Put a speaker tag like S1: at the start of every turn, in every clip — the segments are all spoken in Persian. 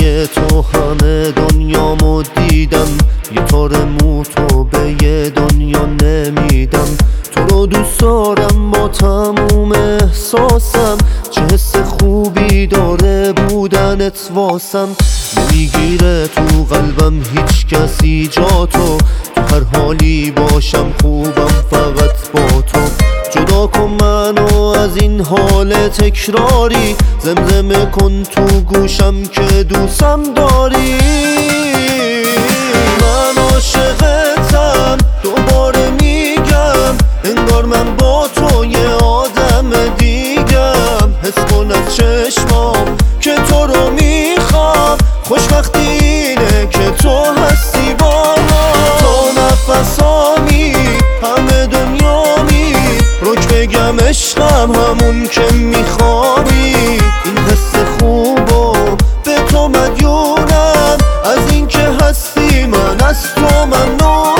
S1: عشق تو همه دنیامو دیدم، یه تار مو تو به یه دنیا نمیدم. تو رو دوست دارم با تموم احساسم، چه حس خوبی داره بودنت واسم. نمیگیره تو قلبم هیچ کسی جا تو هر حالی باشم خوبم فقط با تو. جدا کن منو از این حال تکراری، زمزمه کن تو گوشم که دوستم داری. من عاشقتم دوباره میگم، انگار من با تو یه آدم دیگم. حس کن از چشمام که تو رو میخوام، خوشبختی اینه که تو هستی با ما. تو نفسامی همه دنیامی، روک بگم عشقم همون که میخوایی. این حس خوبو به تو مدیونم، از این که هستی من از تو ممنونم.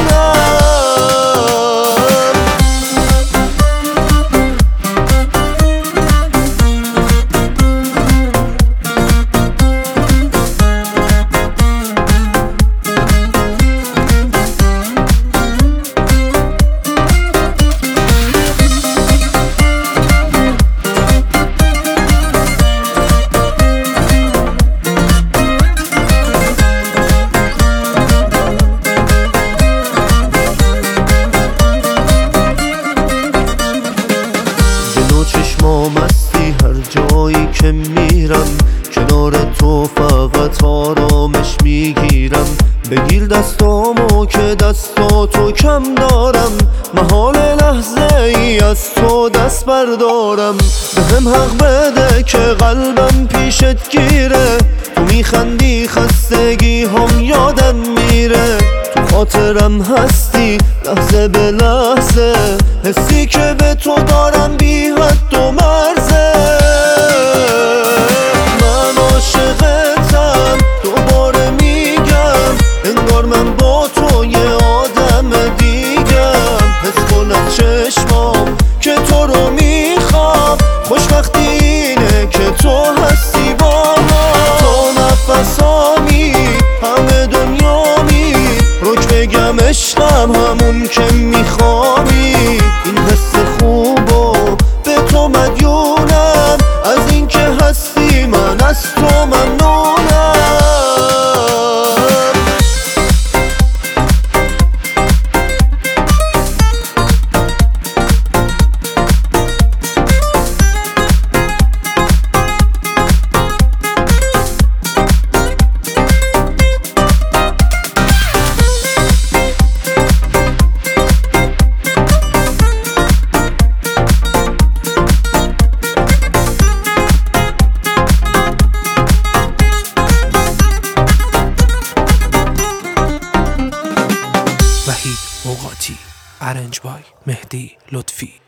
S1: مستی هر جایی که میرم، کنار تو فقط آرامش میگیرم. بگیر دستامو که دستاتو کم دارم، محال لحظه ای از تو دست بردارم. بهم حق بده که قلبم پیشت گیره، تو میخندی خستگی هم یادم میره. تو خاطرم هستی لحظه به لحظه، حسی که به تو دارم بی حد و مرزه. من عاشقتم دوباره میگم، انگار من با تو یه آدم دیگم. حس کن از چشمام که تو رو میخوام، خوشبختی اینه که تو هستی با ما. تو نفسامی همه دنیامی، روک بگم عشقم همون که میخوایی. این حس خوبو به تو مدیونم، از این که هستی من از تو ممنونم.
S2: وحید اوقاتی، ارنج بای مهدی لطفی.